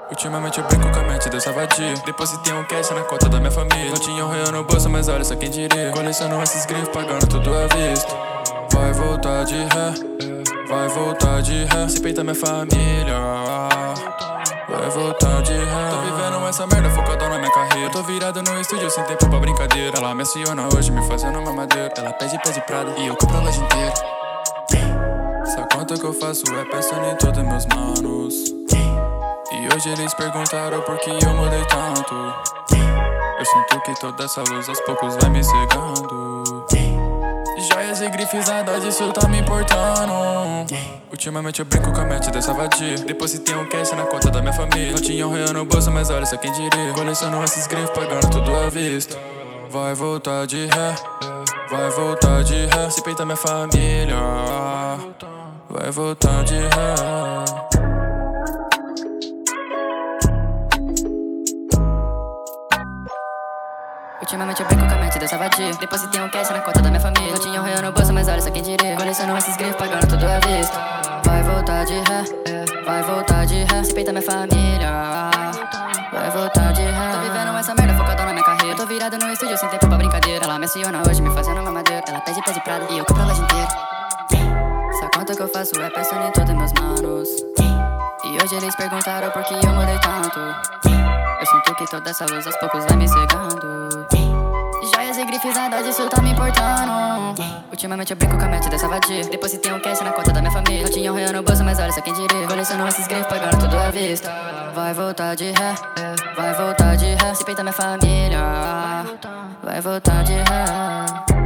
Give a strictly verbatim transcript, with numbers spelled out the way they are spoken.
Ultimamente eu brinco com a mente dessa vadia. Depositei um cash na conta da minha família. Não tinha um real no bolso, mas olha só quem diria. Coleciono esses grifos, pagando tudo à vista. Vai voltar de ré, vai voltar de ré. Se peita minha família, vai voltar de ré. Tô vivendo essa merda, focadão na minha carreira. Eu tô virado no estúdio sem tempo pra brincadeira. Ela me aciona hoje, me fazendo mamadeira. Ela pede pé de prada e eu compro a loja inteira. Essa conta que eu faço é pensando em todos meus manos. E hoje eles perguntaram por que eu mudei tanto. Eu sinto que toda essa luz aos poucos vai me cegando. Joias e grifes, nada disso tá me importando. Ultimamente eu brinco com a mente dessa vadia. Depositei um cash na conta da minha família. Não tinha um real no bolso, mas olha só quem diria. Coleciono esses grifes, pagando tudo à vista. Vai voltar de ré, vai voltar de ré. Se peita minha família, vai voltar de ré. Ultimamente eu brinco com a mente dessa vadia. Depositei um cash na conta da minha família. Não tinha um real no bolso, mas olha só quem diria. Coleciono esses grifos, pagando tudo à vista. Vai voltar de ré, vai voltar de ré. Se peita minha família, vai voltar de ré. Tô vivendo essa merda, focadão na minha carreira. Eu tô virado no estúdio sem tempo pra brincadeira. Ela me aciona hoje, me fazendo mamadeira. Ela pede pé de prada e eu compro a loja inteira. Essa conta que eu faço é pensando em todos meus manos. E hoje eles perguntaram por que eu mudei tanto. Eu sinto que toda essa luz aos poucos vai me cegando. Joias e grifes, nada disso tá me importando. Ultimamente eu brinco com a mente dessa vadia. Depositei um cash na conta da minha família. Não tinha um real no bolso, mas olha só quem diria. Coleciono esses grifes, pagando tudo à vista. Vai voltar de ré, vai voltar de ré. Se peita minha família, vai voltar de ré.